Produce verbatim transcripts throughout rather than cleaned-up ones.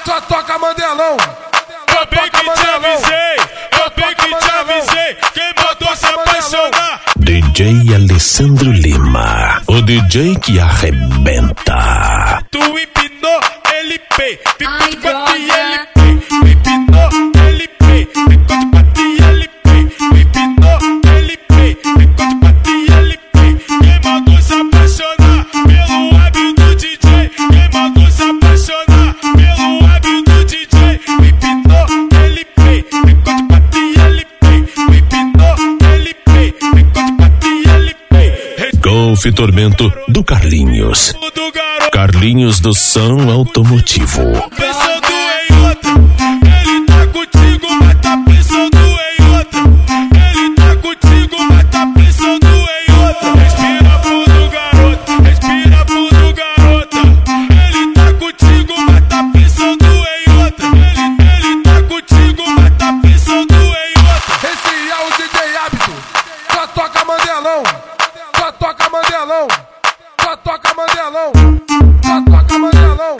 Só toca Mandelão. Eu bem que te avisei, eu bem que te avisei. Quem mandou se apaixonar? D J Alessandro Lima, o D J que arrebenta. Tu empinou, ele pei, ficou de quatro e ele pei. Empinou, ele pei, ficou de quatro e ele pei. Empinou, ele pei, ficou de quatro e ele pei. Quem mandou se apaixonar pelo hábito do D J? Quem mandou se apaixonar pelo hábito do D J? Empinou, ele pei, ficou de quatro e ele pei. Empinou, ele pei, ficou de quatro e ele pei. Golf Tormento do Carlinhos. Do garoto. Carlinhos do som automotivo. Pensando em outra, ele tá contigo, mas tá pensando em outra. Ele tá contigo, mas tá pensando em outra. Respira fundo, garoto, respira fundo, garota. Ele tá contigo, mas tá pensando em outra. Ele, ele tá contigo, mas tá pensando em outra. Esse é o D J Hábito. Só toca Mandelão. Só toca Mandelão. Só toca Mandelão. Só toca Mandelão.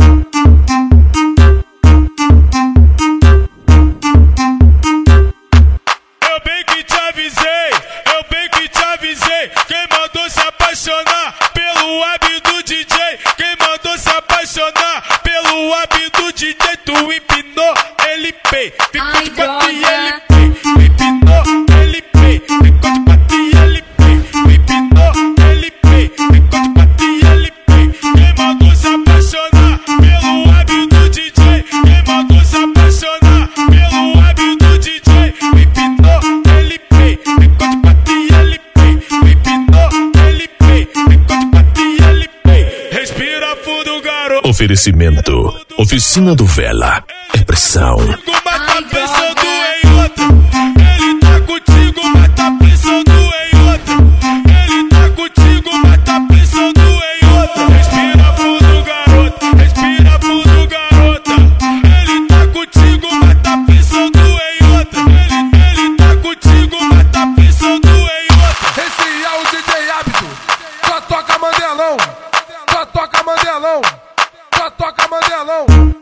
Eu bem que te avisei, eu bem que te avisei. Quem mandou se apaixonar pelo hábito do D J? Quem mandou se apaixonar pelo hábito do D J? Tu empinou, ele pei, ficou de quatro e ele pei. Empinou, ele pei, ficou de quatro e ele pei. Empinou, ele pei, ficou de quatro e ele pei. Quem mandou se apaixonar pelo hábito do D J? Quem mandou se apaixonar pelo hábito do D J? Empinou, ele pei, ficou de quatro e ele pei. Empinou, ele pei, ficou de quatro e ele pei. Respira fundo, garoto. Oferecimento: Oficina do Vela. É pressão. Mas tá pensando em outra. Ele tá contigo, mas tá pensando em outra. Ele tá contigo, mas tá pensando em outra. Respira fundo, garoto, respira fundo, garota. Ele tá contigo, mas tá pensando em outra. Ele, ele tá contigo, mas tá pensando em outra. Esse é o D J Hábito. Só toca Mandelão. Só toca Mandelão. Só toca Mandelão.